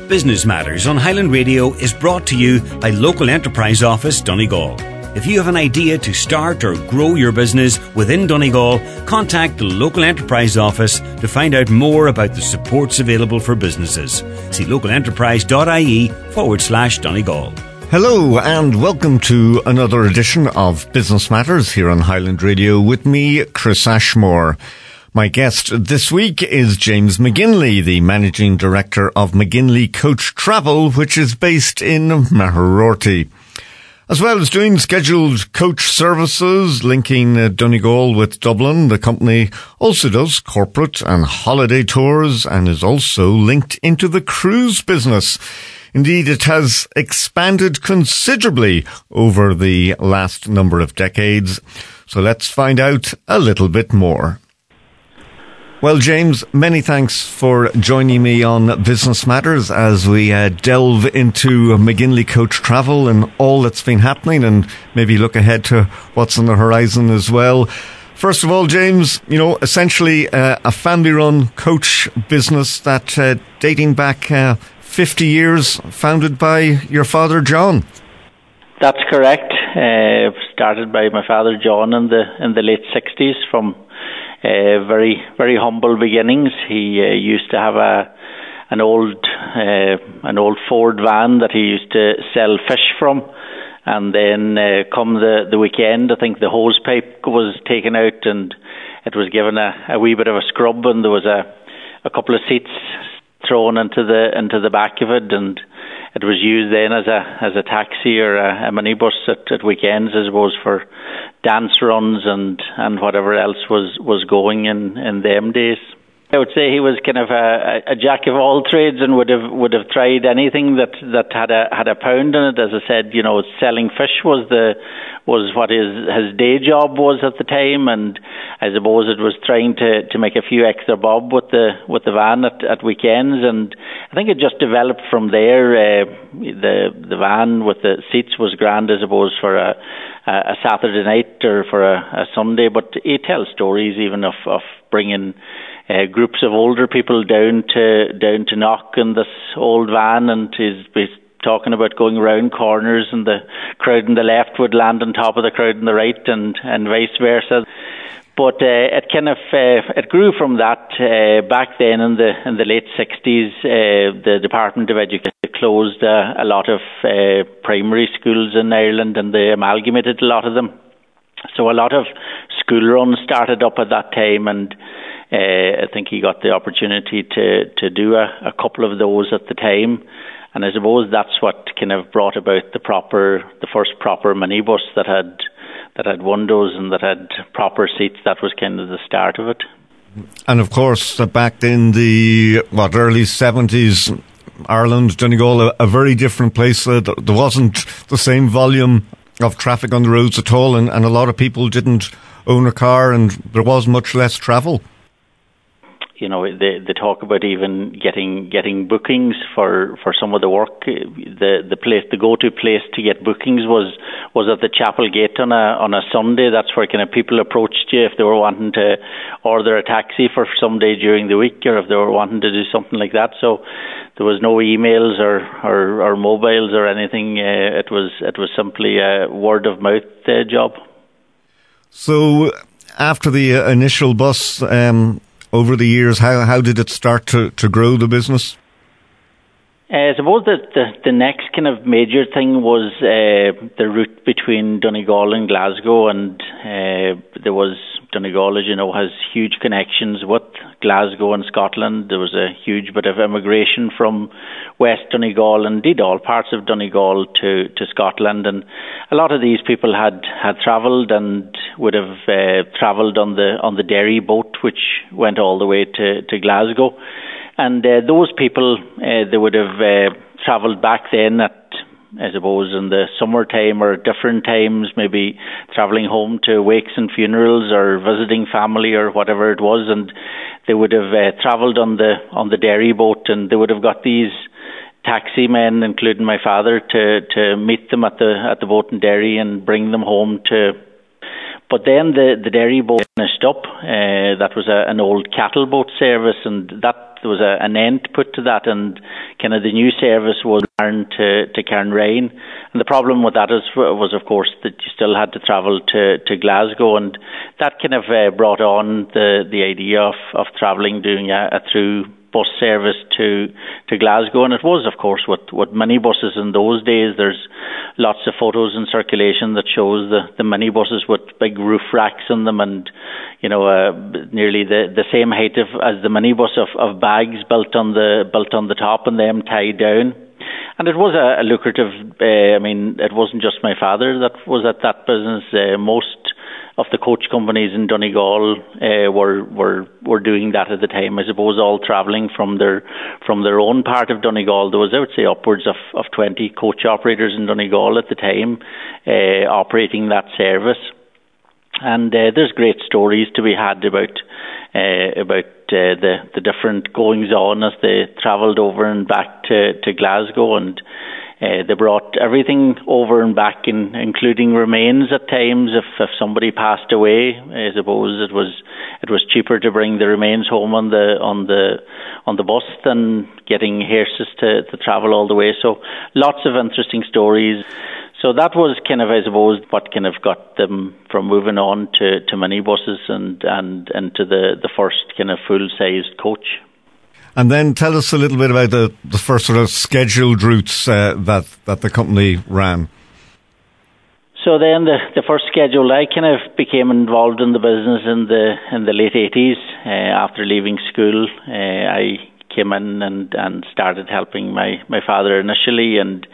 Business Matters on Highland Radio is brought to you by Local Enterprise Office Donegal. If you have an idea to start or grow your business within Donegal, contact the Local Enterprise Office to find out more about the supports available for businesses. See localenterprise.ie/Donegal. Hello and welcome to another edition of Business Matters here on Highland Radio with me, Chris Ashmore. My guest this week is James McGinley, the Managing Director of McGinley Coach Travel, which is based in Maherorty. As well as doing scheduled coach services linking Donegal with Dublin, the company also does corporate and holiday tours and is also linked into the cruise business. Indeed, it has expanded considerably over the last number of decades. So let's find out a little bit more. Well, James, many thanks for joining me on Business Matters as we delve into McGinley Coach Travel and all that's been happening and maybe look ahead to what's on the horizon as well. First of all, James, essentially a family-run coach business that dating back 50 years, founded by your father, John. That's correct. Started by my father, John, in the late 60s from very, very humble beginnings. He used to have an old Ford van that he used to sell fish from, and then come the weekend, I think the hose pipe was taken out and it was given a wee bit of a scrub, and there was a couple of seats thrown into the back of it, and it was used then as a taxi or a minibus at weekends, I suppose, for dance runs and whatever else was going in them days. I would say he was kind of a jack of all trades and would have tried anything that had a pound in it. As I said, selling fish was what his day job was at the time, and I suppose it was trying to make a few extra bob with the van at weekends, and I think it just developed from there. The van with the seats was grand, I suppose, for a Saturday night or for a Sunday, but he tells stories even of bringing groups of older people down to knock in this old van, and he's talking about going around corners and the crowd on the left would land on top of the crowd on the right, and vice versa. But it kind of it grew from that. Back then in the late 60s, the Department of Education closed a lot of primary schools in Ireland, and they amalgamated a lot of them. So a lot of school runs started up at that time, and I think he got the opportunity to do a couple of those at the time. And I suppose that's what kind of brought about the first proper minibus that had windows and that had proper seats. That was kind of the start of it. And of course, back in the early 70s, Ireland, Donegal, a very different place. There wasn't the same volume of traffic on the roads at all, and a lot of people didn't own a car, and there was much less travel. They talk about even getting bookings for some of the work. The go-to place to get bookings was at the chapel gate on a Sunday. That's where kind of people approached you if they were wanting to order a taxi for some day during the week, or if they were wanting to do something like that. So there was no emails or mobiles or anything. It was simply a word of mouth job. So after the initial bus, over the years, how did it start to grow the business? I suppose that the next kind of major thing was the route between Donegal and Glasgow, and there was Donegal, as you know, has huge connections with Glasgow and Scotland. There was a huge bit of immigration from West Donegal and indeed all parts of Donegal to Scotland, and a lot of these people had travelled and would have travelled on the Derry boat, which went all the way to Glasgow. And those people, they would have travelled back then at, I suppose, in the summertime or different times, maybe travelling home to wakes and funerals or visiting family or whatever it was, and they would have travelled on the Derry boat, and they would have got these taxi men, including my father, to meet them at the boat in Derry and bring them home to. But then the Derry boat finished up. That was an old cattle boat service, and that there was an end put to that, and kind of the new service was turned to Cairnryan. And the problem with that was of course that you still had to travel to Glasgow, and that kind of brought on the idea of travelling, doing a through bus service to Glasgow. And it was of course with minibuses in those days. There's lots of photos in circulation that shows the minibuses with big roof racks on them, and nearly the same height as the minibus of bags built on the top and them tied down. And it was a lucrative. It wasn't just my father that was at that business. Most of the coach companies in Donegal were doing that at the time. I suppose all travelling from their own part of Donegal. There was, I would say, upwards of 20 coach operators in Donegal at the time operating that service. And there's great stories to be had about the different goings on as they travelled over and back to Glasgow, and they brought everything over and back, including remains at times. If somebody passed away, I suppose it was cheaper to bring the remains home on the bus than getting hearses to travel all the way. So lots of interesting stories. So that was kind of, I suppose, what kind of got them from moving on to minibuses and into the first kind of full-sized coach. And then tell us a little bit about the first sort of scheduled routes that the company ran. So then the first schedule, I kind of became involved in the business in the late 80s. After leaving school, I came in and started helping my father initially, and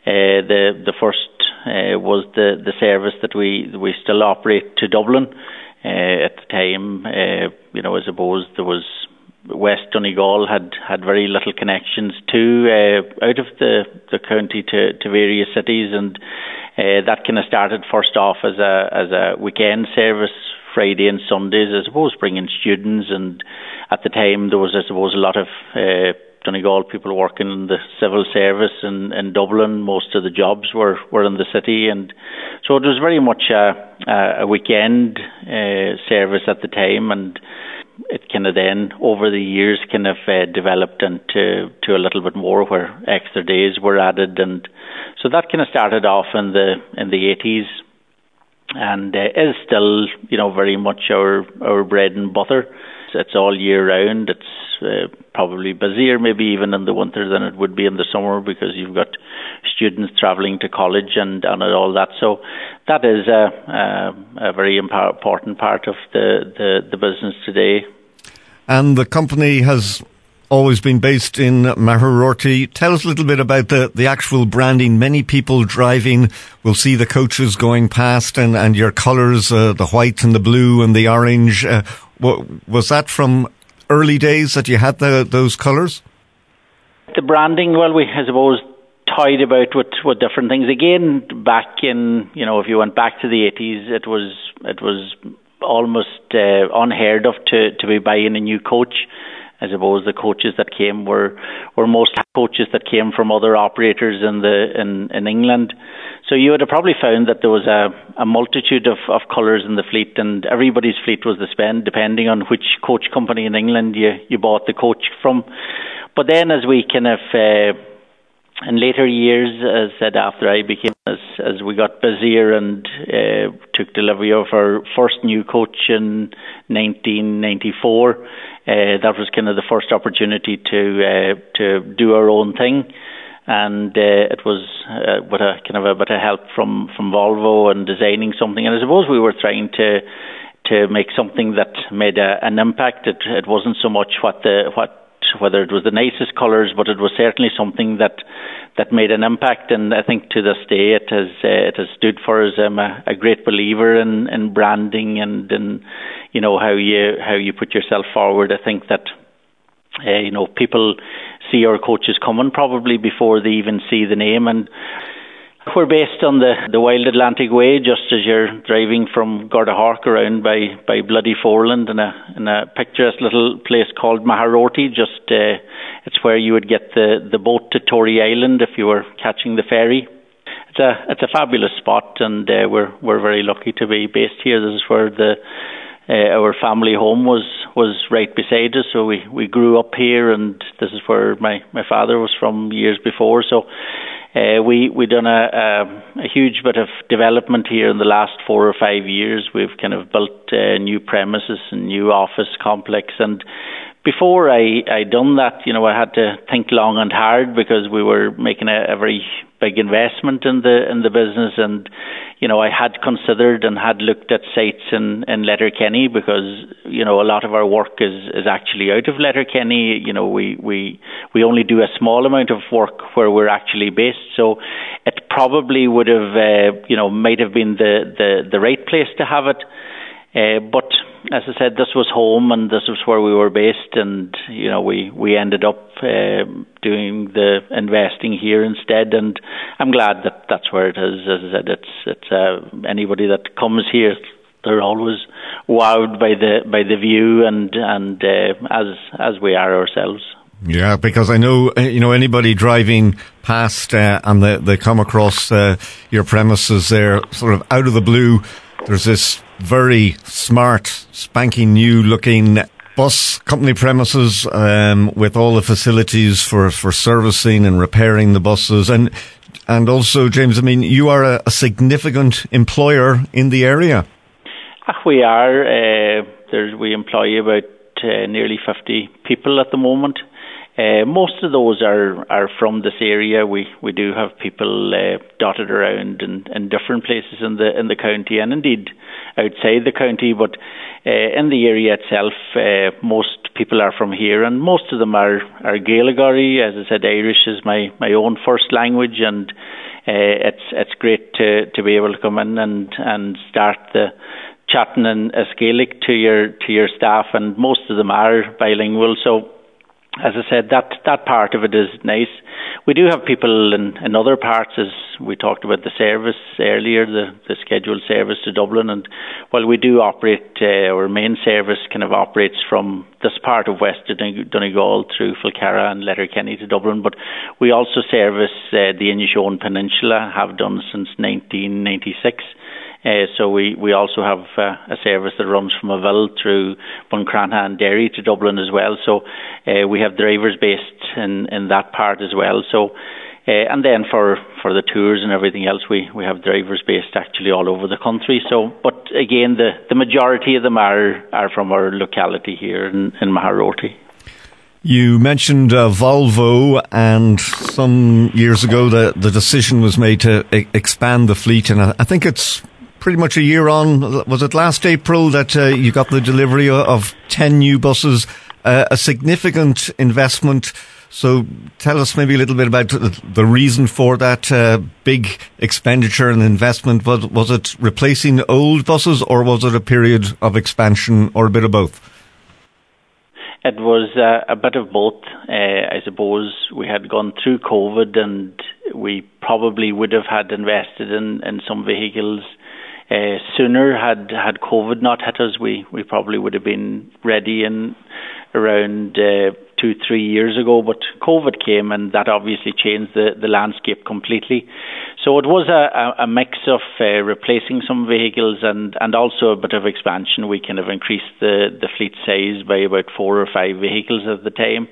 the first was the service that we still operate to Dublin. At the time, I suppose there was West Donegal had very little connections to out of the county to various cities, and that kind of started first off as a weekend service, Friday and Sundays, I suppose, bringing students. And at the time there was, I suppose, a lot of Donegal people working in the civil service in Dublin. Most of the jobs were in the city, and so it was very much a weekend service at the time. And it kind of then, over the years, kind of developed into a little bit more, where extra days were added, and so that kind of started off in the 80s, and is still, very much our bread and butter. It's all year round. It's probably busier, maybe even in the winter, than it would be in the summer, because you've got students travelling to college and all that. So that is a very important part of the business today. And the company has always been based in Maherorty. Tell us a little bit about the actual branding. Many people driving will see the coaches going past, and your colours, the white and the blue and the orange. Was that from early days that you had those colours? The branding, well, we, I suppose, toyed about with different things. Again, back in, if you went back to the 80s, it was almost unheard of to be buying a new coach. I suppose the coaches that came were most coaches that came from other operators in England. So you would have probably found that there was a multitude of colours in the fleet, and everybody's fleet was the spend, depending on which coach company in England you bought the coach from. But then, as we kind of in later years, as said, after I became, as we got busier and took delivery of our first new coach in 1994, that was kind of the first opportunity to do our own thing. And it was with a kind of a bit of help from Volvo and designing something. And I suppose we were trying to make something that made an impact. It wasn't so much whether it was the nicest colours, but it was certainly something that made an impact. And I think to this day it has stood for us. I'm a great believer in branding and in how you put yourself forward. I think that people see our coaches coming probably before they even see the name. And we're based on the Wild Atlantic Way, just as you're driving from Gordahork around by Bloody Foreland, in a picturesque little place called Maherorty. It's where you would get the boat to Tory Island if you were catching the ferry. It's a fabulous spot, and we're very lucky to be based here. This is where the our family home was right beside us, so we grew up here, and this is where my father was from years before. So we done a huge bit of development here in the last 4 or 5 years. We've kind of built new premises and new office complex, and before I done that, I had to think long and hard, because we were making a very big investment in the business, and I had considered and had looked at sites in Letterkenny, because a lot of our work is actually out of Letterkenny. We only do a small amount of work where we're actually based, so it probably would have might have been the right place to have it. But as I said, this was home, and this was where we were based, and we ended up doing the investing here instead, and I'm glad that that's where it is. As I said, it's anybody that comes here, they're always wowed by the view, and as we are ourselves. Yeah, because I know anybody driving past and they come across your premises there, sort of out of the blue. There's this very smart, spanking new looking bus company premises with all the facilities for servicing and repairing the buses. And also, James, I mean, you are a significant employer in the area. We are. We employ about nearly 50 people at the moment. Most of those are from this area. We do have people dotted around in different places in the county, and indeed outside the county. But in the area itself, most people are from here, and most of them are Gaeilgeoirí. As I said, Irish is my own first language, and it's great to be able to come in and start the chatting in Gaelic to your staff, and most of them are bilingual. So, as I said, that part of it is nice. We do have people in other parts, as we talked about the service earlier, the scheduled service to Dublin. And while we do operate, our main service kind of operates from this part of West Donegal through Falcarra and Letterkenny to Dublin, but we also service the Inishowen Peninsula, have done since 1996. So we also have a service that runs from Avil through Buncrana and Derry to Dublin as well. So we have drivers based in that part as well. So and then for the tours and everything else, we have drivers based actually all over the country. So, but again, the majority of them are from our locality here in Maharoty. You mentioned Volvo, and some years ago the decision was made to expand the fleet, and I think it's pretty much a year on. Was it last April that you got the delivery of 10 new buses, a significant investment? So tell us maybe a little bit about the reason for that big expenditure and investment. Was it replacing old buses, or was it a period of expansion, or a bit of both? It was a bit of both. I suppose we had gone through COVID, and we probably would have had invested in some vehicles sooner had COVID not hit us. We probably would have been ready in around 2-3 years ago, but COVID came, and that obviously changed the landscape completely. So it was a mix of replacing some vehicles and also a bit of expansion. We kind of increased the fleet size by about 4 or 5 vehicles at the time.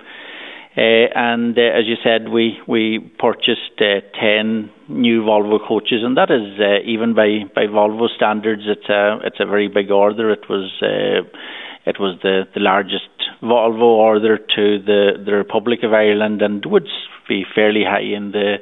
And as you said, we purchased 10 new Volvo coaches, and that is even by Volvo standards, it's a very big order. It was the largest Volvo order to the Republic of Ireland, and would be fairly high in the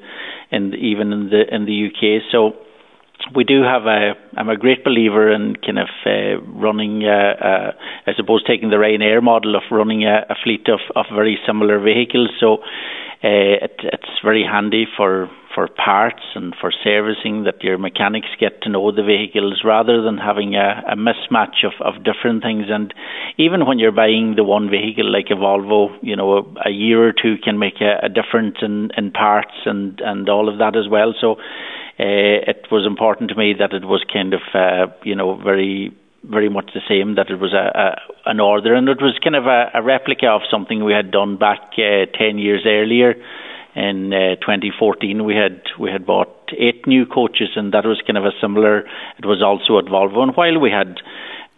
UK. So we do have I'm a great believer in kind of running, I suppose, taking the Ryanair model of running a fleet of very similar vehicles. So it's very handy for parts and for servicing, that your mechanics get to know the vehicles rather than having a mismatch of different things. And even when you're buying the one vehicle like a Volvo, a year or two can make a difference in parts and all of that as well. So it was important to me that it was kind of, very, very much the same, that it was an order, and it was kind of a replica of something we had done back 10 years earlier. In 2014, we had bought 8 new coaches, and that was kind of a similar. It was also at Volvo, and while we had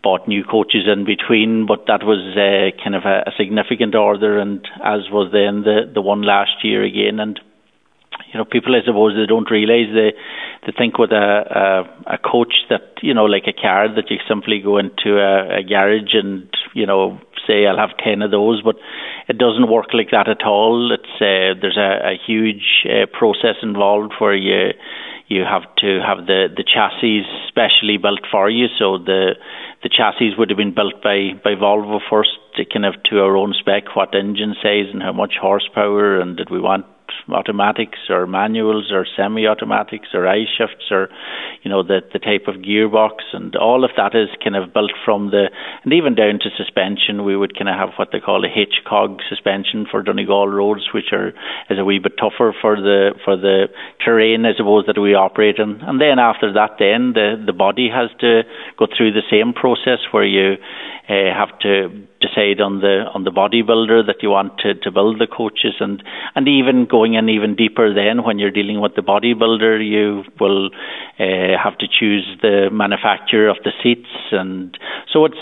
bought new coaches in between, but that was kind of a significant order, and as was then the one last year again. And people, I suppose, they don't realise, they think with a coach that, like a car, that you simply go into a garage and, say I'll have 10 of those, but it doesn't work like that at all. It's there's a huge process involved where you have to have the chassis specially built for you. So the chassis would have been built by Volvo first, kind of to our own spec, what engine size and how much horsepower, and did we want automatics or manuals or semi-automatics or I-shifts, or the type of gearbox, and all of that is kind of built from and even down to suspension. We would kind of have what they call a H-cog suspension for Donegal roads, which is a wee bit tougher for the terrain, I suppose, that we operate in. And then after that, then the body has to go through the same process where you have to decide on the bodybuilder that you want to build the coaches, and even going in even deeper. Then when you're dealing with the bodybuilder, you will have to choose the manufacturer of the seats, and so it's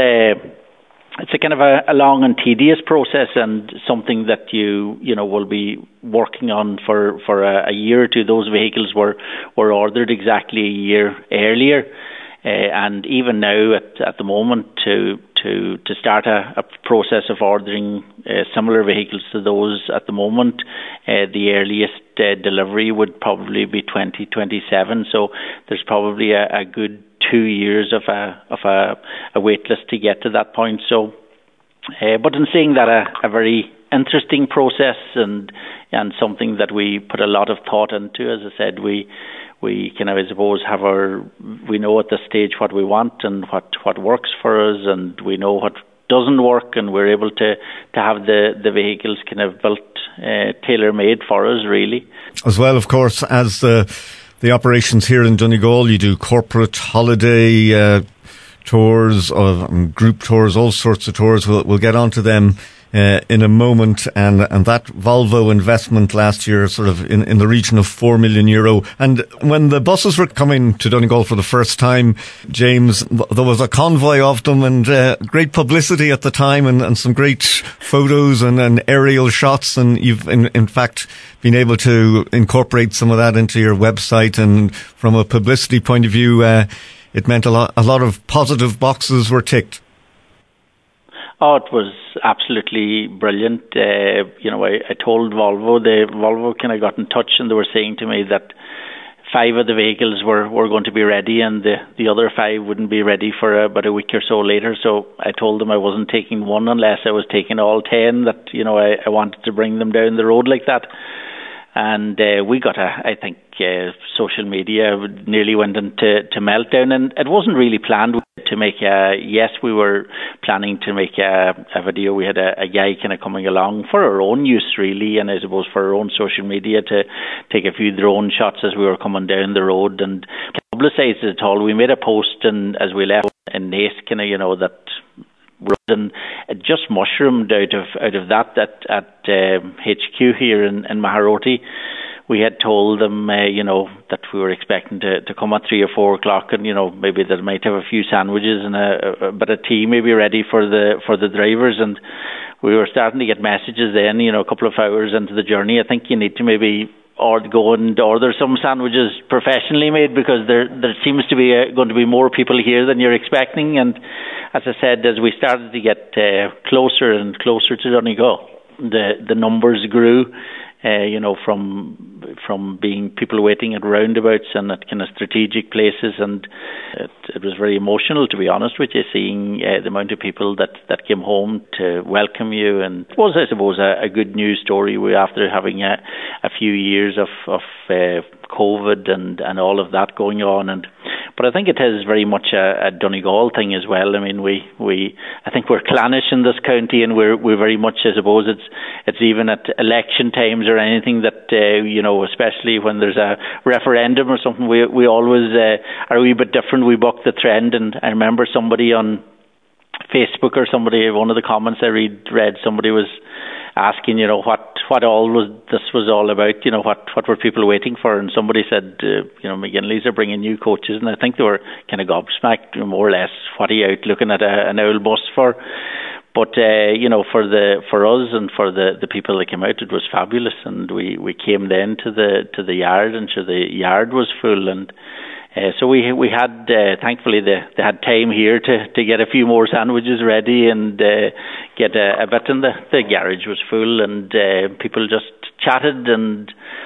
a kind of a long and tedious process, and something that you will be working on for a year or two. Those vehicles were ordered exactly a year earlier. And even now, at the moment, to start a process of ordering similar vehicles to those at the moment, the earliest delivery would probably be 2027. So there's probably a good 2 years of a wait list to get to that point. So, but in saying that, a very interesting process and something that we put a lot of thought into. As I said, we kind of, I suppose, we know at this stage what we want and what works for us, and we know what doesn't work, and we're able to have the vehicles kind of built, tailor-made for us, really. As well, of course, as the operations here in Donegal, you do corporate holiday tours, group tours, all sorts of tours. We'll get onto them in a moment, and that Volvo investment last year, sort of in the region of €4 million. And when the buses were coming to Donegal for the first time, James, there was a convoy of them, and great publicity at the time, and some great photos and aerial shots, and you've in fact been able to incorporate some of that into your website. And from a publicity point of view, it meant a lot of positive boxes were ticked. Oh, it was absolutely brilliant. I told Volvo kind of got in touch, and they were saying to me that 5 of the vehicles were going to be ready, and the other 5 wouldn't be ready for about a week or so later. So I told them I wasn't taking one unless I was taking all 10, that, I wanted to bring them down the road like that. And we got I think social media nearly went into meltdown, and it wasn't really planned to make yes, we were planning to make a video. We had a guy kind of coming along for our own use, really, and I suppose for our own social media, to take a few drone shots as we were coming down the road and publicise it all. We made a post, and as we left in Naas, kind of, that and it just mushroomed out of that at HQ here in Maharoti. We had told them, that we were expecting to come at 3 or 4 o'clock, and maybe they might have a few sandwiches and a bit of tea maybe ready for the drivers. And we were starting to get messages then, a couple of hours into the journey. I think you need to maybe go and order some sandwiches professionally made, because there seems to be going to be more people here than you're expecting. And as I said, as we started to get closer and closer to Donegal, the numbers grew. From being people waiting at roundabouts and at kind of strategic places, and it was very emotional, to be honest with you, seeing the amount of people that came home to welcome you. And it was, I suppose, a good news story. After having a few years of COVID and all of that going on, but I think it is very much a Donegal thing as well. I mean, I think we're clannish in this county, and we're very much, I suppose, it's even at election times or anything that especially when there's a referendum or something, we always are a wee bit different. We buck the trend. And I remember somebody on Facebook, or somebody, one of the comments I read, somebody was asking, what what this was all about. What were people waiting for? And somebody said, McGinley's are bringing new coaches, and I think they were kind of gobsmacked, more or less. What are you out looking at an old bus for? But for us and for the people that came out, it was fabulous, and we came then to the yard, and so the yard was full, and so we had thankfully they had time here to get a few more sandwiches ready and get a bit, and the garage was full, and people just chatted and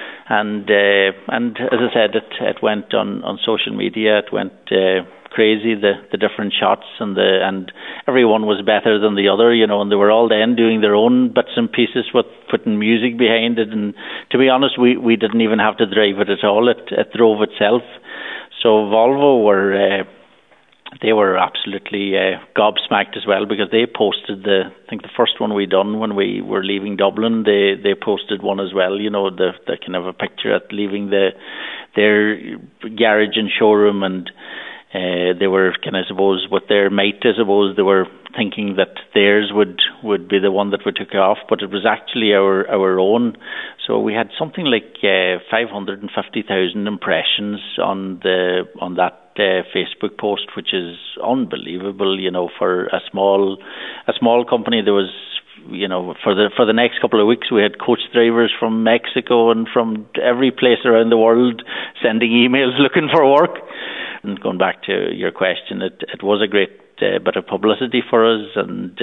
as I said, it went on social media, it went crazy, the different shots, and everyone was better than the other, and they were all then doing their own bits and pieces with putting music behind it, and to be honest, we didn't even have to drive it at all. It drove itself. So Volvo they were absolutely gobsmacked as well, because they posted I think the first one we done when we were leaving Dublin, they posted one as well, the kind of a picture at leaving their garage and showroom, and they were kind of, I suppose, with their mate, I suppose, they were thinking that theirs would be the one that we took off, but it was actually our own. So we had something like 550,000 impressions on that Facebook post, which is unbelievable, for a small company. There was, for the next couple of weeks, we had coach drivers from Mexico and from every place around the world sending emails looking for work. And going back to your question, it was a great bit of publicity for us, and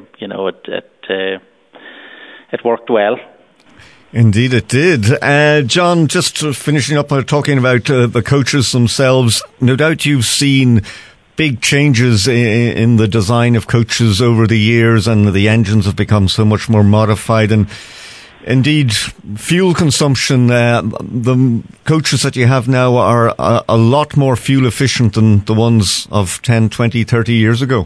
it worked well. Indeed it did. John, just finishing up talking about the coaches themselves, no doubt you've seen big changes in the design of coaches over the years, and the engines have become so much more modified, and indeed fuel consumption, the coaches that you have now are a lot more fuel efficient than the ones of 10, 20, 30 years ago.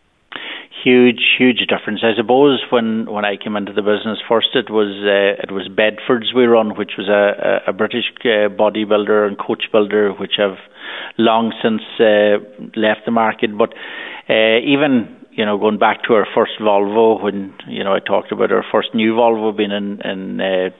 Huge difference. I suppose when I came into the business first, it was Bedford's we run, which was a British bodybuilder and coach builder, which have long since left the market. But even going back to our first Volvo, when I talked about our first new Volvo being in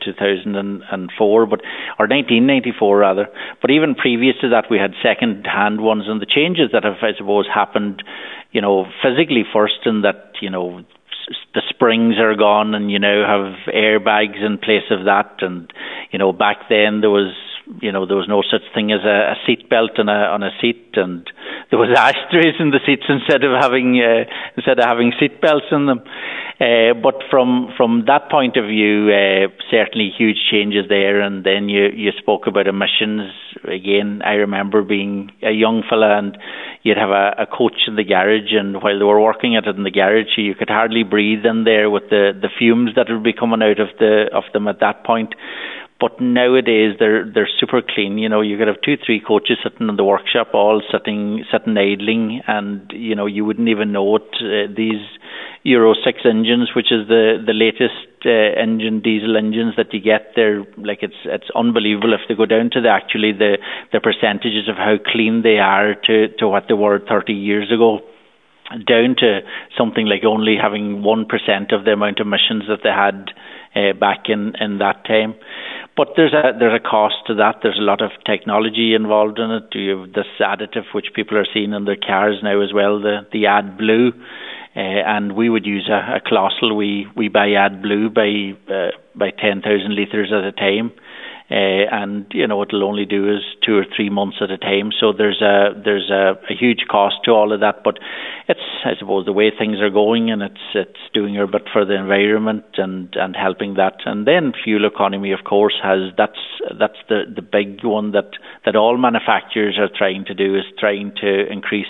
2004, but or 1994 rather. But even previous to that, we had second-hand ones, and the changes that have, I suppose, happened, physically first, in that the springs are gone, and you now have airbags in place of that, and back then there was no such thing as a seat belt on a seat, and there was ashtrays in the seats instead of having seat belts in them. But from that point of view, certainly huge changes there. And then you spoke about emissions. Again, I remember being a young fella, and you'd have a coach in the garage, and while they were working at it in the garage, you could hardly breathe in there with the fumes that would be coming out of them at that point. But nowadays they're super clean. You could have 2-3 coaches sitting in the workshop, all sitting idling, and you wouldn't even know it. These Euro 6 engines, which is the latest diesel engines that you get, they're like it's unbelievable if they go down to the percentages of how clean they are to what they were 30 years ago, down to something like only having 1% of the amount of emissions that they had back in that time. But there's a cost to that. There's a lot of technology involved in it. You have this additive which people are seeing in their cars now as well, the AdBlue, and we would use a Colossal. We buy AdBlue by 10,000 litres at a time. And it'll only do is 2 or 3 months at a time. So there's a huge cost to all of that, but it's, I suppose, the way things are going, and it's doing a bit for the environment and helping that. And then fuel economy, of course, that's the big one that all manufacturers are trying to do, is trying to increase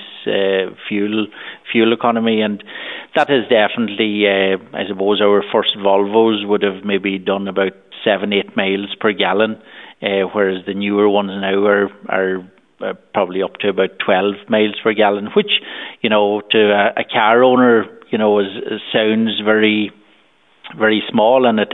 fuel economy, and that is definitely, I suppose, our first Volvos would have maybe done about 7-8 miles per gallon, whereas the newer ones now are probably up to about 12 miles per gallon, which, to a car owner, sounds very, very small, and it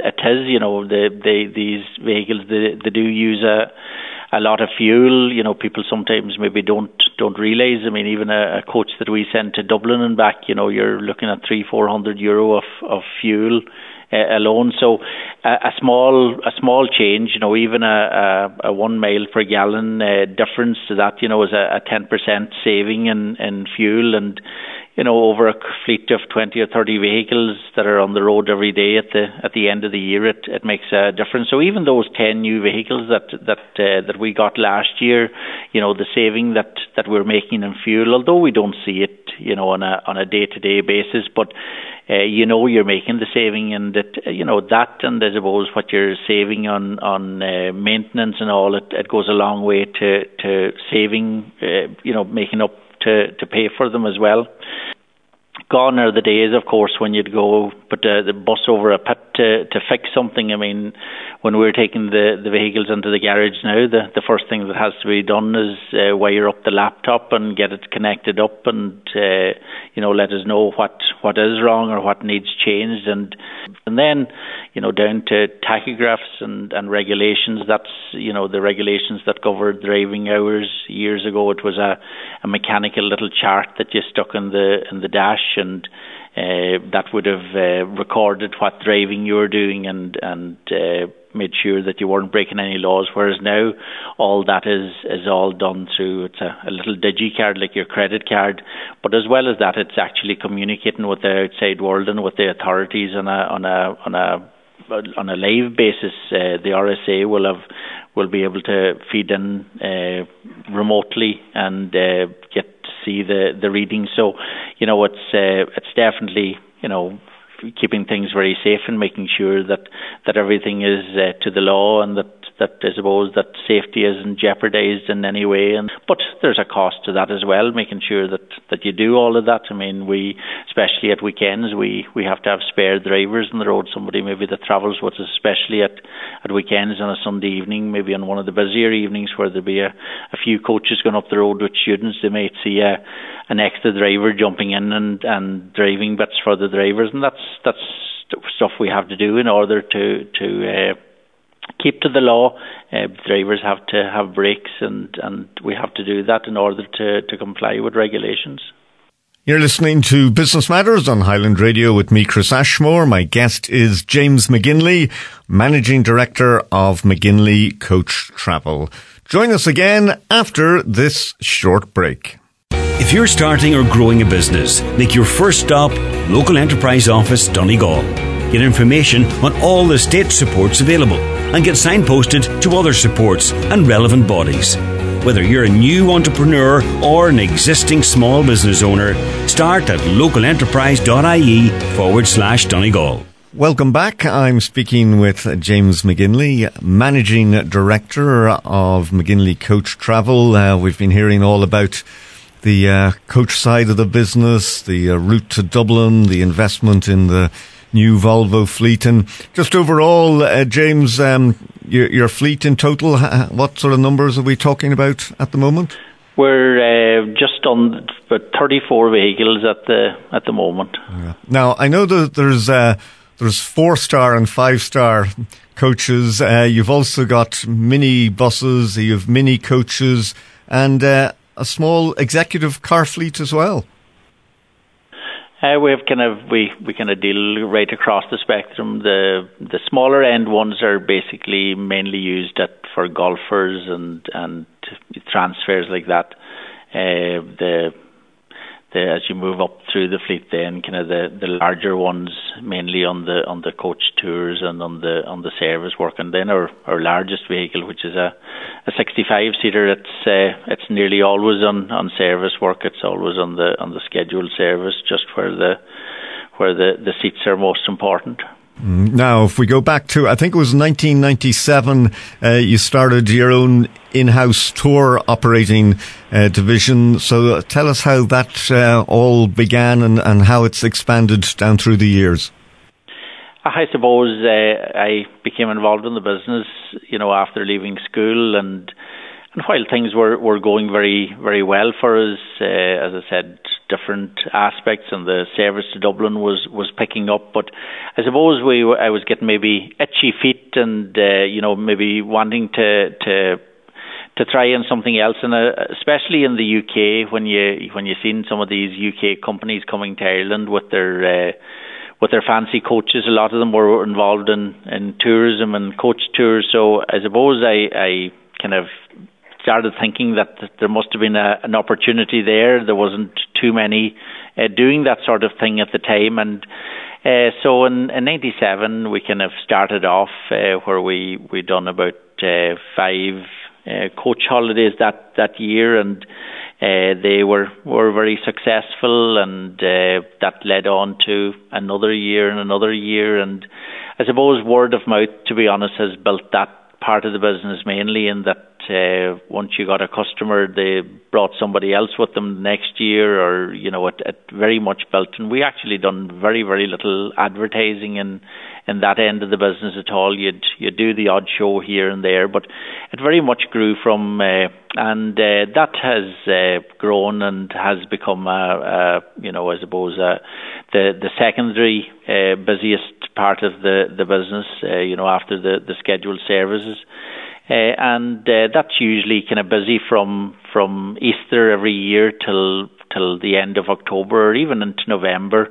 is. These vehicles they do use a lot of fuel. People sometimes maybe don't realise. I mean, even a coach that we send to Dublin and back, you're looking at 300-400 euro of fuel alone. So a small change, even a 1 mile per gallon difference to that, is a 10% saving in fuel. And over a fleet of 20 or 30 vehicles that are on the road every day at the end of the year, it makes a difference. So even those 10 new vehicles that we got last year, the saving that we're making in fuel, although we don't see it, on a day-to-day basis, but you're making the saving, and that, and I suppose what you're saving on maintenance and all, it goes a long way to saving, making up to pay for them as well. Gone are the days, of course, when you'd go put the bus over a pit to fix something. I mean, when we're taking the vehicles into the garage now, the first thing that has to be done is wire up the laptop and get it connected up, and let us know what is wrong or what needs changed, and then down to tachographs and regulations. That's the regulations that covered driving hours. Years ago, it was a mechanical little chart that you stuck in the dash, and that would have recorded what driving you were doing and made sure that you weren't breaking any laws. Whereas now, all that is all done through, it's a little digi-card like your credit card. But as well as that, it's actually communicating with the outside world and with the authorities on a live basis. The RSA will be able to feed in remotely and get to see the readings. So it's definitely keeping things very safe and making sure that everything is to the law, and that I suppose that safety isn't jeopardized in any way. But there's a cost to that as well, making sure that you do all of that. I mean, we, especially at weekends, we have to have spare drivers on the road, somebody maybe that travels with us, especially at weekends on a Sunday evening, maybe on one of the busier evenings where there'll be a few coaches going up the road with students. They might see an extra driver jumping in and driving bits for the drivers, and that's stuff we have to do in order to keep to the law. Drivers have to have breaks, and we have to do that in order to comply with regulations. You're listening to Business Matters on Highland Radio with me, Chris Ashmore. My guest is James McGinley, Managing Director of McGinley Coach Travel. Join us again after this short break. If you're starting or growing a business, make your first stop Local Enterprise Office, Donegal. Get information on all the state supports available and get signposted to other supports and relevant bodies. Whether you're a new entrepreneur or an existing small business owner, start at localenterprise.ie/Donegal. Welcome back. I'm speaking with James McGinley, Managing Director of McGinley Coach Travel. We've been hearing all about the coach side of the business, the route to Dublin, the investment in the new Volvo fleet, and just overall, James, your fleet in total, what sort of numbers are we talking about at the moment? We're just on about 34 vehicles at the moment. Yeah. Now, I know that there's 4-star and 5-star coaches. You've also got mini buses, you have mini coaches, and a small executive car fleet as well. We kind of deal right across the spectrum. The smaller end ones are basically mainly used for golfers and transfers like that. As you move up through the fleet, then kind of the larger ones mainly on the coach tours and on the service work, and then our largest vehicle, which is a 65-seater, it's nearly always on service work. It's always on the scheduled service, just where the seats are most important. Now, if we go back to, I think it was 1997, you started your own in-house tour operating division. So tell us how that all began and how it's expanded down through the years. I suppose I became involved in the business, after leaving school, and while things were going very, very well for us, as I said, different aspects, and the service to Dublin was picking up. But I suppose I was getting maybe itchy feet, and maybe wanting to try in something else, and especially in the UK, when you seen some of these UK companies coming to Ireland with their with their fancy coaches. A lot of them were involved in tourism and coach tours. So I suppose I kind of started thinking that there must have been an opportunity there. There wasn't too many doing that sort of thing at the time, and so in 97 we kind of started off where we done about 5 coach holidays that year, and they were very successful, and that led on to another year, and I suppose word of mouth, to be honest, has built that part of the business mainly, in that once you got a customer, they brought somebody else with them next year, or it very much built. And we actually done very, very little advertising in that end of the business at all. You'd do the odd show here and there, but it very much grew from and that has grown and has become I suppose the secondary busiest part of the business, after the scheduled services. And that's usually kind of busy from Easter every year till the end of October, or even into November.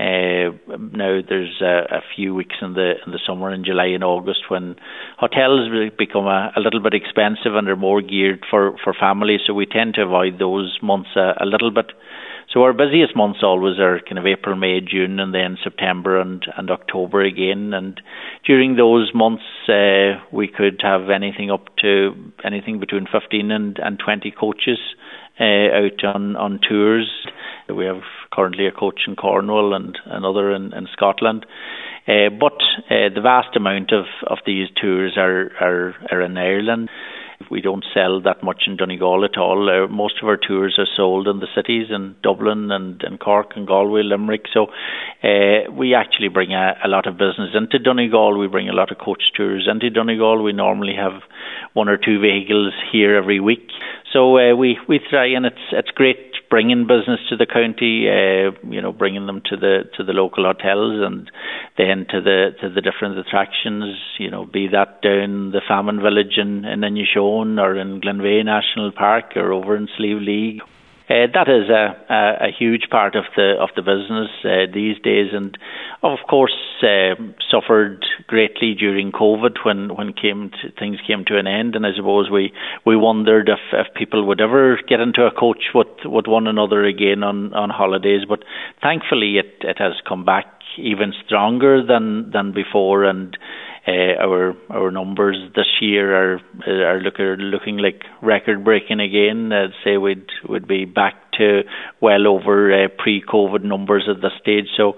Now there's a few weeks in the summer, in July and August, when hotels become a little bit expensive and are more geared for families. So we tend to avoid those months a little bit. So our busiest months always are kind of April, May, June, and then September and October again. And during those months, we could have anything between 15 and 20 coaches out on tours. We have currently a coach in Cornwall and another in Scotland. But the vast amount of these tours are in Ireland. We don't sell that much in Donegal at all. Most of our tours are sold in the cities, in Dublin and Cork and Galway, Limerick. So we actually bring a lot of business into Donegal. We bring a lot of coach tours into Donegal. We normally have 1 or 2 vehicles here every week. So we try, and it's great bringing business to the county, bringing them to the local hotels, and then to the different attractions, be that down the Famine Village in Inishowen, or in Glenveigh National Park, or over in Slieve League. That is a huge part of the business these days, and of course suffered greatly during COVID when things came to an end. And I suppose we wondered if people would ever get into a coach with one another again on holidays. But thankfully it has come back even stronger than before, and our numbers this year are looking like record breaking again. I'd say we'd be back to well over pre-COVID numbers at this stage. So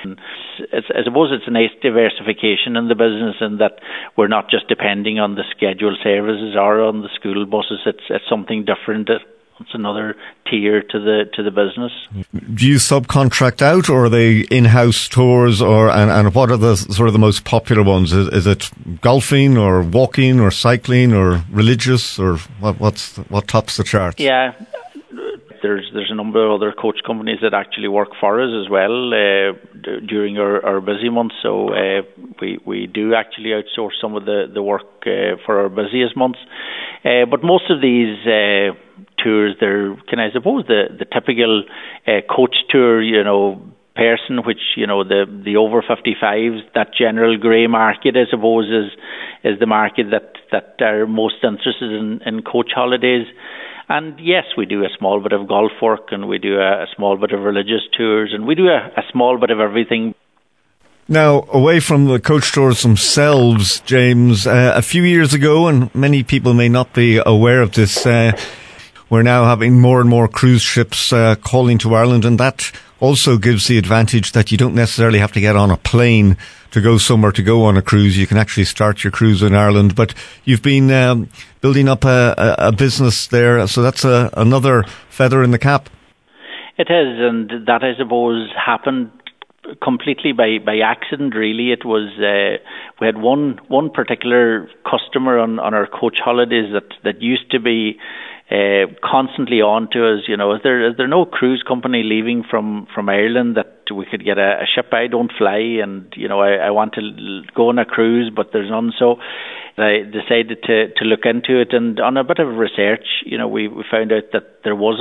I suppose it's a nice diversification in the business, in that we're not just depending on the scheduled services or on the school buses. It's something different. It's another tier to the business. Do you subcontract out, or are they in-house tours, and what are the sort of the most popular ones? Is it golfing, or walking, or cycling, or religious, or what tops the chart? Yeah, there's a number of other coach companies that actually work for us as well during our busy months. So we do actually outsource some of the work for our busiest months. But most of these tours, they're I suppose the typical coach tour, person, which the over 55s, that general grey market, I suppose, is the market that are most interested in coach holidays. And yes, we do a small bit of golf work, and we do a small bit of religious tours, and we do a small bit of everything. Now, away from the coach tours themselves, James, a few years ago, and many people may not be aware of this, we're now having more and more cruise ships calling to Ireland, and that also gives the advantage that you don't necessarily have to get on a plane to go somewhere to go on a cruise. You can actually start your cruise in Ireland. But you've been building up a business there, so that's another feather in the cap. It is, and that, I suppose, happened completely by accident, really. It was we had one particular customer on our coach holidays that used to be constantly on to us. Is there no cruise company leaving from Ireland that we could get a ship? I don't fly, and I want to go on a cruise, but there's none. So I decided to look into it, and on a bit of research, we found out that there was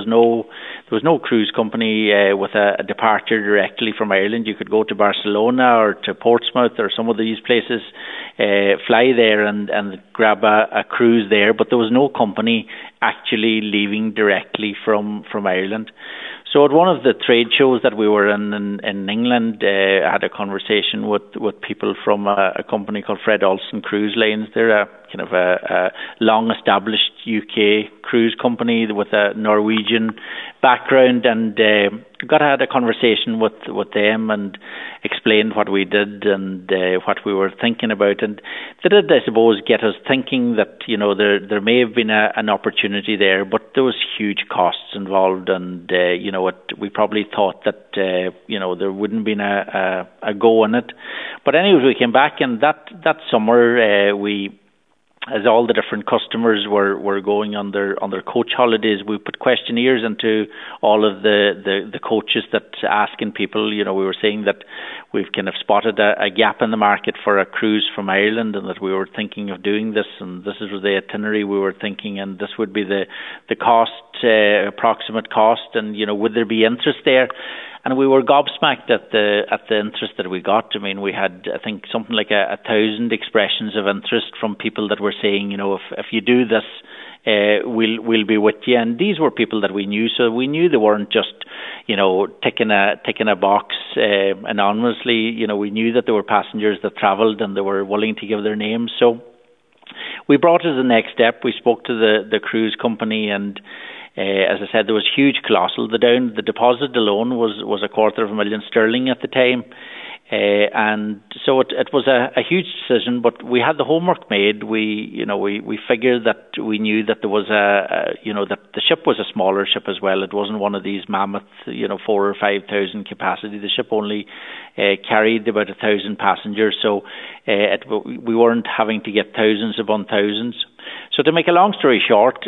no cruise company with a departure directly from Ireland. You could go to Barcelona or to Portsmouth or some of these places, fly there and grab a cruise there, but there was no company actually leaving directly from Ireland. So at one of the trade shows that we were in England, I had a conversation with people from a company called Fred Olsen Cruise Lines. They're a kind of a long-established UK cruise company with a Norwegian background, and had a conversation with them and explained what we did and what we were thinking about. And they did, I suppose, get us thinking that, there may have been an opportunity there, but there was huge costs involved, and, we probably thought that, there wouldn't been a go in it. But anyways, we came back, and that summer, as all the different customers were going on their coach holidays, we put questionnaires into all of the coaches that asking people, we were saying that we've kind of spotted a gap in the market for a cruise from Ireland, and that we were thinking of doing this, and this is the itinerary we were thinking, and this would be the cost, approximate cost, and would there be interest there? And we were gobsmacked at the interest that we got. I mean, we had, I think, something like 1,000 expressions of interest from people that were saying, if you do this, we'll be with you. And these were people that we knew, so we knew they weren't just, ticking a box anonymously. We knew that there were passengers that travelled and they were willing to give their names. So we brought it to the next step. We spoke to the cruise company, and as I said, there was huge, colossal. The deposit alone was £250,000 sterling at the time, and so it was a huge decision. But we had the homework made. We figured that we knew that there was that the ship was a smaller ship as well. It wasn't one of these mammoth 4,000 or 5,000 capacity. The ship only carried about 1,000 passengers, so we weren't having to get thousands upon thousands. So to make a long story short,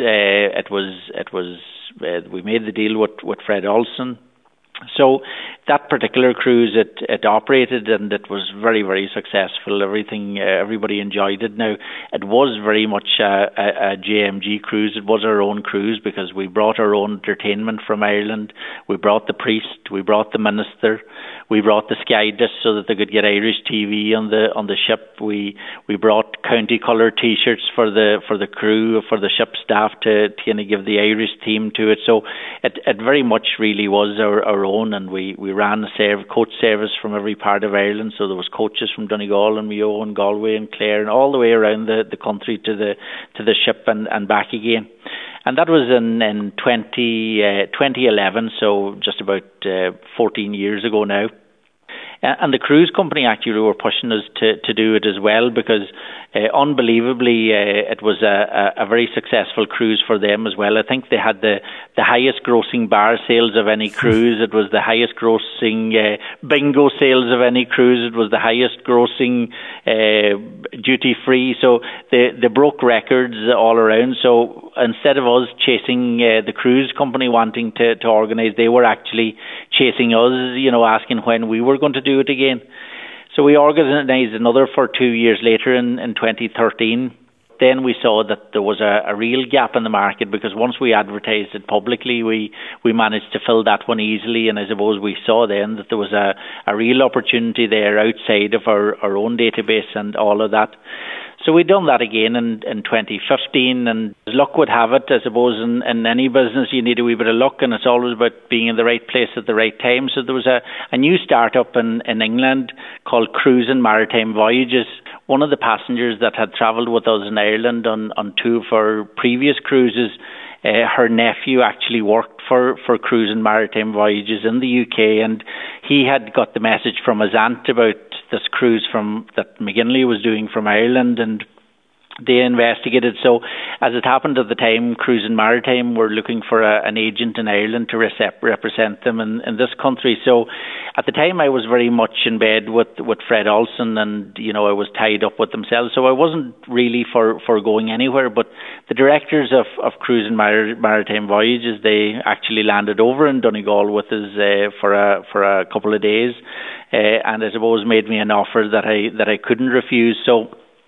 we made the deal with Fred Olsen. So that particular cruise, it operated, and it was very, very successful. Everybody enjoyed it. Now, it was very much a JMG cruise. It was our own cruise because we brought our own entertainment from Ireland. We brought the priest, we brought the minister, we brought the sky dish so that they could get Irish TV on the ship. We brought county colour T-shirts for the crew, for the ship staff to kind of give the Irish theme to it. So it very much really was our own, and we ran a coach service from every part of Ireland. So there was coaches from Donegal and Mayo and Galway and Clare and all the way around the country to the ship and back again. And that was in 2011, so just about 14 years ago now. And the cruise company actually were pushing us to do it as well, because unbelievably it was a very successful cruise for them as well. I think they had the highest grossing bar sales of any cruise. It was the highest grossing bingo sales of any cruise. It was the highest grossing duty free. So they broke records all around. So instead of us chasing the cruise company wanting to organise, they were actually chasing us, asking when we were going to do it again. So we organised another for 2 years later in 2013. Then we saw that there was a real gap in the market, because once we advertised it publicly, we managed to fill that one easily. And I suppose we saw then that there was a real opportunity there outside of our own database and all of that. So we'd done that again in 2015, and as luck would have it, I suppose in any business you need a wee bit of luck, and it's always about being in the right place at the right time. So there was a new startup in England called Cruise and Maritime Voyages. One of the passengers that had travelled with us in Ireland on two of our previous cruises, her nephew actually worked for Cruise and Maritime Voyages in the UK, and he had got the message from his aunt about this cruise that McGinley was doing from Ireland, and they investigated. So as it happened at the time, Cruise and Maritime were looking for an agent in Ireland to represent them in this country. So at the time I was very much in bed with Fred Olsen, and I was tied up with themselves, so I wasn't really for going anywhere. But the directors of Cruise and Maritime Voyages, they actually landed over in Donegal with us for a couple of days, and I suppose made me an offer that I couldn't refuse. So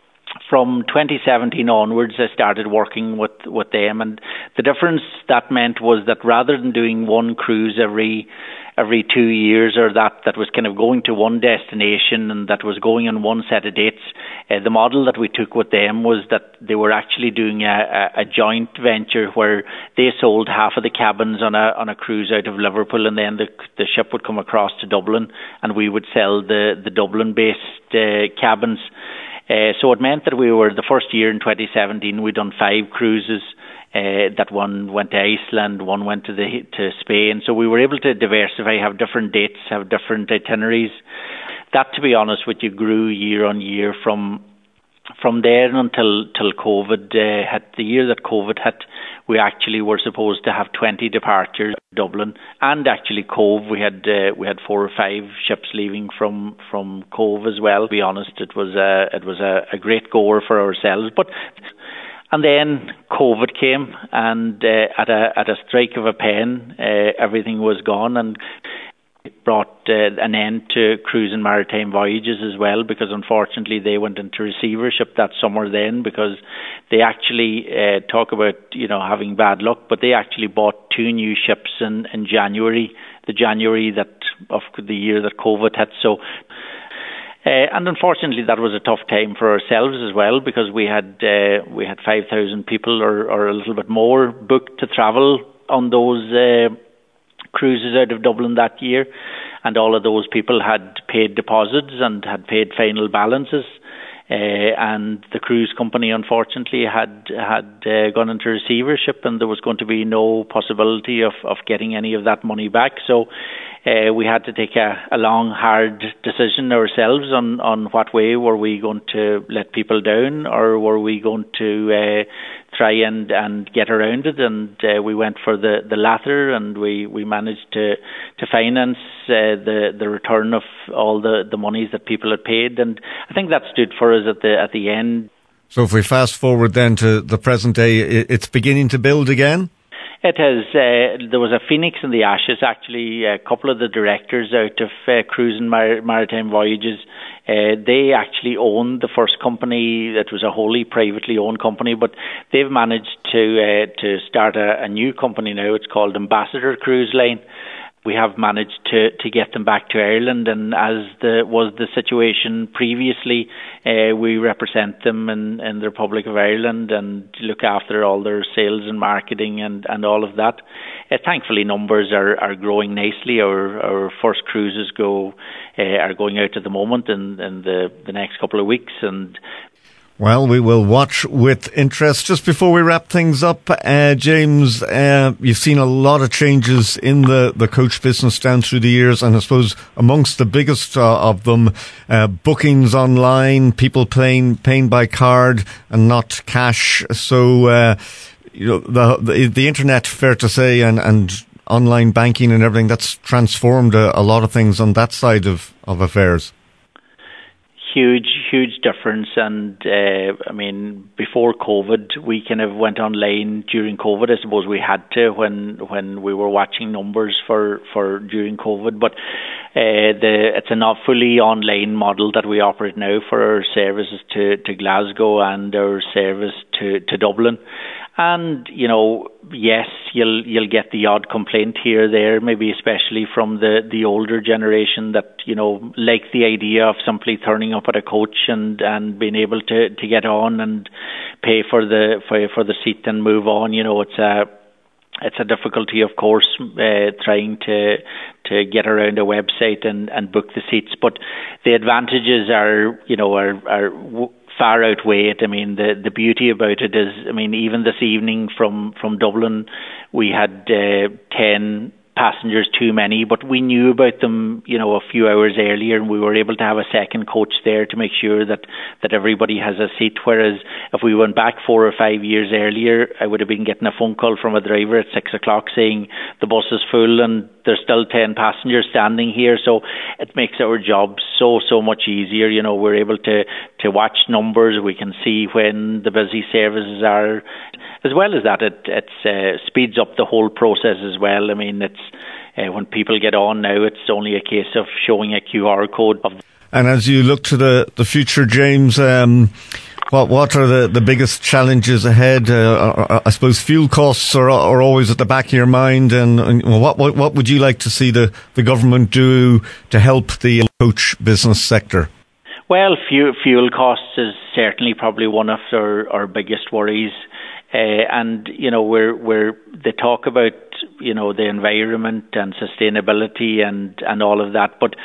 from 2017 onwards, I started working with them, and the difference that meant was that rather than doing one cruise every 2 years, or that was kind of going to one destination and that was going on one set of dates, the model that we took with them was that they were actually doing a joint venture where they sold half of the cabins on a cruise out of Liverpool, and then the ship would come across to Dublin, and we would sell the Dublin-based cabins. So it meant that we were, the first year in 2017, we'd done 5 cruises. That one went to Iceland, one went to Spain. So we were able to diversify, have different dates, have different itineraries. That, to be honest with you, grew year on year from there until COVID hit. The year that COVID hit, we actually were supposed to have 20 departures to Dublin, and actually Cove. We had 4 or 5 ships leaving from Cove as well. To be honest, it was a great goer for ourselves, but. And then COVID came, and at a strike of a pen, everything was gone, and it brought an end to cruise and maritime voyages as well, because unfortunately they went into receivership that summer then, because they actually talk about having bad luck, but they actually bought 2 new ships in January, the January of the year that COVID hit. So. And unfortunately, that was a tough time for ourselves as well, because we had 5,000 people or a little bit more booked to travel on those cruises out of Dublin that year, and all of those people had paid deposits and had paid final balances. And the cruise company, unfortunately, had gone into receivership, and there was going to be no possibility of getting any of that money back. So we had to take a long, hard decision ourselves on what way were we going to let people down, or were we going to try and get around it. And we went for the latter, and we managed to finance the return of all the monies that people had paid, and I think that stood for us at the end. So if we fast forward then to the present day, it's beginning to build again? It has. There was a phoenix in the ashes, actually. A couple of the directors out of Cruise and Maritime Voyages, they actually owned the first company. That was a wholly privately owned company, but they've managed to start a new company now. It's called Ambassador Cruise Line. We have managed to get them back to Ireland, and as was the situation previously, we represent them in the Republic of Ireland and look after all their sales and marketing and all of that. Thankfully, numbers are growing nicely. Our first cruises are going out at the moment in the next couple of weeks, and well, we will watch with interest. Just before we wrap things up, James, you've seen a lot of changes in the coach business down through the years, and I suppose amongst the biggest of them, bookings online, people paying by card and not cash. So, the internet, fair to say, and online banking and everything, that's transformed a lot of things on that side of affairs. Huge difference, and I mean, before COVID, we kind of went online during COVID. I suppose we had to when we were watching numbers for during COVID, but it's a not fully online model that we operate now for our services to Glasgow and our service to Dublin. And, yes, you'll get the odd complaint here or there, maybe especially from the older generation that, like the idea of simply turning up at a coach and being able to get on and pay for the seat and move on. It's a difficulty, of course, trying to get around a website and book the seats. But the advantages are far outweigh it. I mean, the beauty about it is, I mean, even this evening from Dublin, we had 10 passengers too many, but we knew about them, a few hours earlier, and we were able to have a second coach there to make sure that everybody has a seat. Whereas if we went back 4 or 5 years earlier, I would have been getting a phone call from a driver at 6 o'clock saying the bus is full and there's still 10 passengers standing here. So it makes our job so much easier. We're able to watch numbers. We can see when the busy services are. As well as that, it speeds up the whole process as well. I mean, it's when people get on now, it's only a case of showing a QR code. And as you look to the future, James, What are the biggest challenges ahead? I suppose fuel costs are always at the back of your mind. And what would you like to see the government do to help the coach business sector? Well, fuel costs is certainly probably one of our biggest worries. And, they talk about, the environment and sustainability and all of that. But,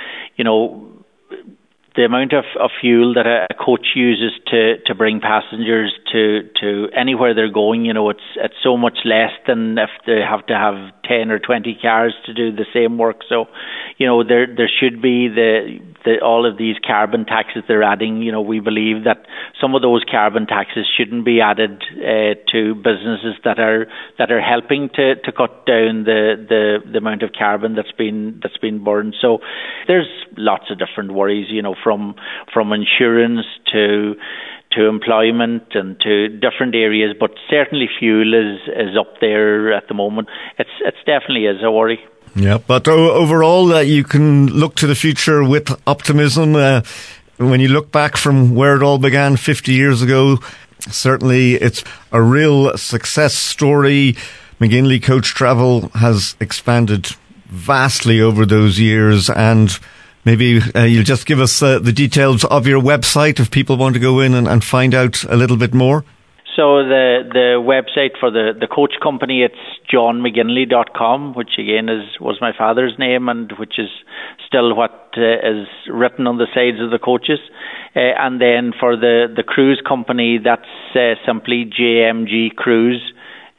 the amount of fuel that a coach uses to bring passengers to anywhere they're going, it's so much less than if they have to have 10 or 20 cars to do the same work. So, there should be all of these carbon taxes they're adding. We believe that some of those carbon taxes shouldn't be added to businesses that are helping to cut down the amount of carbon that's been burned. So there's lots of different worries, from insurance to employment and to different areas, but certainly fuel is up there at the moment. It's definitely is a worry. Yeah, but overall, you can look to the future with optimism. When you look back from where it all began 50 years ago, certainly it's a real success story. McGinley Coach Travel has expanded vastly over those years, and maybe you'll just give us the details of your website if people want to go in and find out a little bit more. So the website for the coach company, it's johnmcginley.com, which again was my father's name and which is still what is written on the sides of the coaches. And then for the cruise company, that's simply JMG Cruise.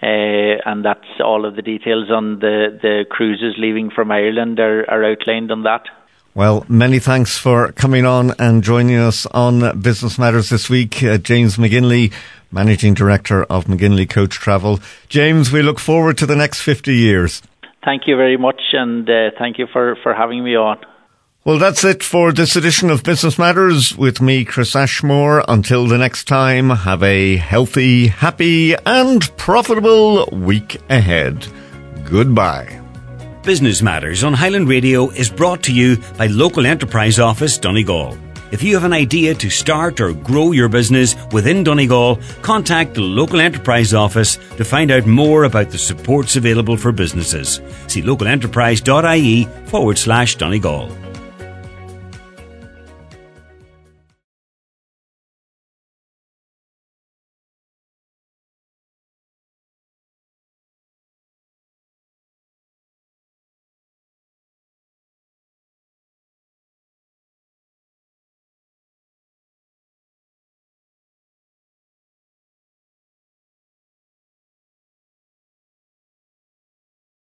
And that's all of the details on the cruises leaving from Ireland are outlined on that. Well, many thanks for coming on and joining us on Business Matters this week. James McGinley, Managing Director of McGinley Coach Travel. James, we look forward to the next 50 years. Thank you very much, and thank you for having me on. Well, that's it for this edition of Business Matters with me, Chris Ashmore. Until the next time, have a healthy, happy and profitable week ahead. Goodbye. Business Matters on Highland Radio is brought to you by Local Enterprise Office, Donegal. If you have an idea to start or grow your business within Donegal, contact the Local Enterprise Office to find out more about the supports available for businesses. See localenterprise.ie/Donegal.